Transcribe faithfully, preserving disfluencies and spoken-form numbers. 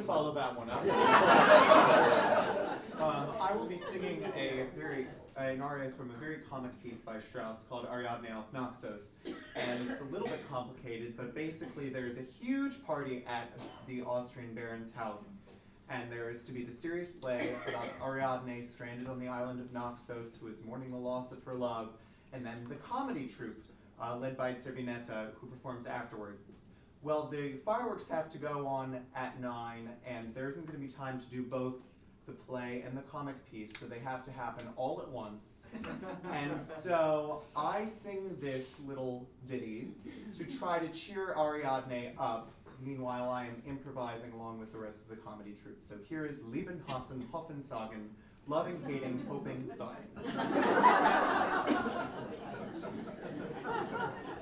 follow that one up. um, I will be singing a very an aria from a very comic piece by Strauss called Ariadne auf Naxos, and it's a little bit complicated, but basically there's a huge party at the Austrian baron's house, and there is to be the serious play about Ariadne stranded on the island of Naxos, who is mourning the loss of her love, and then the comedy troupe, uh, led by Zervinetta, who performs afterwards. Well, the fireworks have to go on at nine, and there isn't going to be time to do both the play and the comic piece, so they have to happen all at once. And so I sing this little ditty to try to cheer Ariadne up. Meanwhile, I am improvising along with the rest of the comedy troupe. So here is Lieben, Hassen, Hoffen, Sagen, loving, hating, hoping, sighing.